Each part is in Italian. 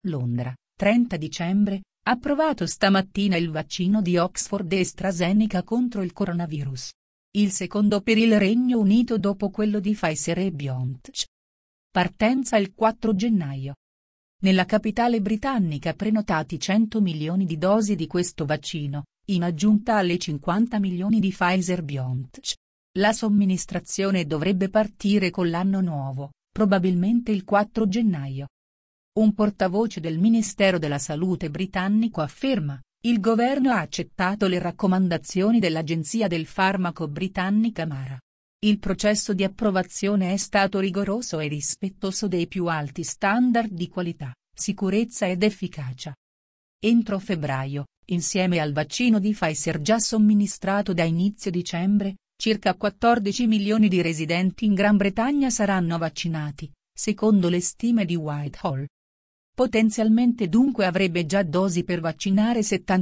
Londra, 30 dicembre, approvato stamattina il vaccino di Oxford e AstraZeneca contro il coronavirus. Il secondo per il Regno Unito dopo quello di Pfizer e BioNTech. Partenza il 4 gennaio. Nella capitale britannica prenotati 100 milioni di dosi di questo vaccino, in aggiunta alle 50 milioni di Pfizer-BioNTech. La somministrazione dovrebbe partire con l'anno nuovo, probabilmente il 4 gennaio. Un portavoce del Ministero della Salute britannico afferma: il governo ha accettato le raccomandazioni dell'Agenzia del Farmaco britannica MARA. Il processo di approvazione è stato rigoroso e rispettoso dei più alti standard di qualità, sicurezza ed efficacia. Entro febbraio, insieme al vaccino di Pfizer già somministrato da inizio dicembre, circa 14 milioni di residenti in Gran Bretagna saranno vaccinati, secondo le stime di Whitehall. Potenzialmente dunque avrebbe già dosi per vaccinare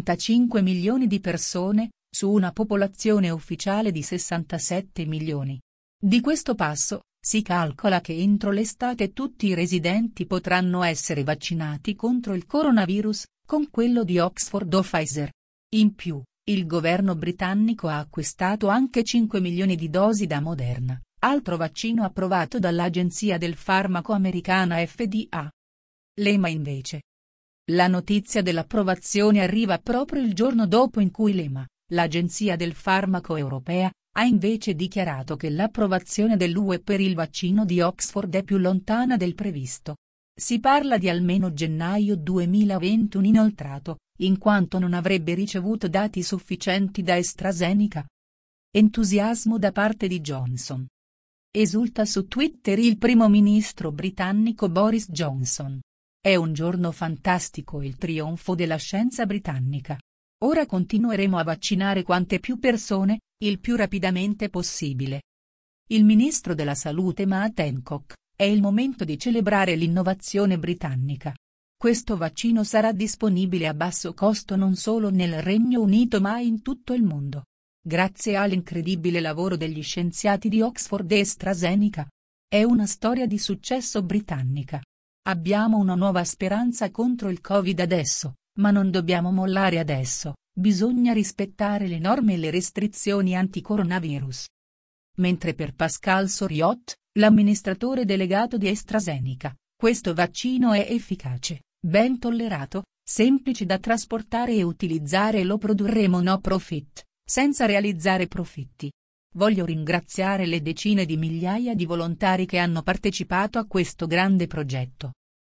75 milioni di persone, su una popolazione ufficiale di 67 milioni. Di questo passo, si calcola che entro l'estate tutti i residenti potranno essere vaccinati contro il coronavirus, con quello di Oxford o Pfizer. In più, il governo britannico ha acquistato anche 5 milioni di dosi da Moderna, altro vaccino approvato dall'Agenzia del Farmaco americana FDA. L'EMA invece. La notizia dell'approvazione arriva proprio il giorno dopo in cui l'EMA, l'Agenzia del Farmaco europea, ha invece dichiarato che l'approvazione dell'UE per il vaccino di Oxford è più lontana del previsto. Si parla di almeno gennaio 2021 inoltrato, in quanto non avrebbe ricevuto dati sufficienti da AstraZeneca. Entusiasmo da parte di Johnson. Esulta su Twitter il primo ministro britannico Boris Johnson. È un giorno fantastico il trionfo della scienza britannica. Ora continueremo a vaccinare quante più persone, il più rapidamente possibile. Il ministro della salute Matt Hancock: è il momento di celebrare l'innovazione britannica. Questo vaccino sarà disponibile a basso costo non solo nel Regno Unito ma in tutto il mondo. Grazie all'incredibile lavoro degli scienziati di Oxford e AstraZeneca. È una storia di successo britannica. Abbiamo una nuova speranza contro il Covid adesso, ma non dobbiamo mollare adesso, bisogna rispettare le norme e le restrizioni anti-coronavirus. Mentre per Pascal Soriot, l'amministratore delegato di AstraZeneca, questo vaccino è efficace, ben tollerato, semplice da trasportare e utilizzare e lo produrremo no profit, senza realizzare profitti. Voglio ringraziare le decine di migliaia di volontari che hanno partecipato a questo grande progetto.